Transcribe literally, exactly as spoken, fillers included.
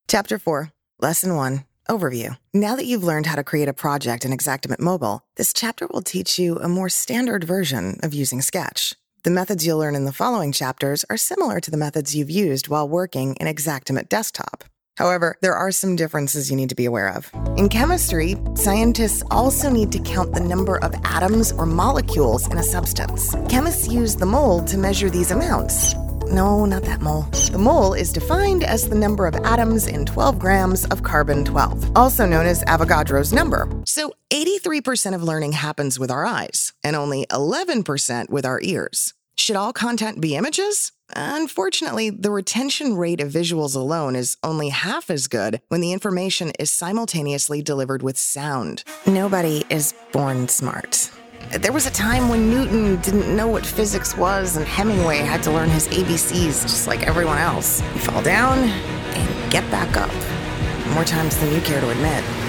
Chapter four, Lesson one, Overview. Now that you've learned how to create a project in Xactimate Mobile, this chapter will teach you a more standard version of using Sketch. The methods you'll learn in the following chapters are similar to the methods you've used while working in Xactimate Desktop. However, there are some differences you need to be aware of. In chemistry, scientists also need to count the number of atoms or molecules in a substance. Chemists use the mole to measure these amounts. No, not that mole. The mole is defined as the number of atoms in twelve grams of carbon twelve, also known as Avogadro's number. So eighty-three percent of learning happens with our eyes, and only eleven percent with our ears. Should all content be images? Unfortunately, the retention rate of visuals alone is only half as good when the information is simultaneously delivered with sound. Nobody is born smart. There was a time when Newton didn't know what physics was and Hemingway had to learn his A B Cs just like everyone else. You fall down and get back up. More times than you care to admit.